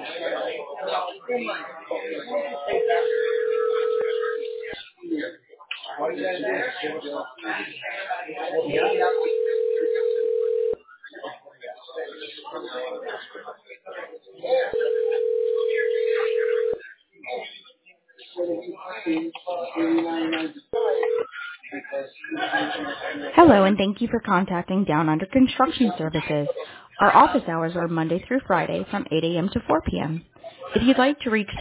Hello, and thank you for contacting Down Under Construction Services. Our office hours are Monday through Friday from 8 a.m. to 4 p.m. If you'd like to reach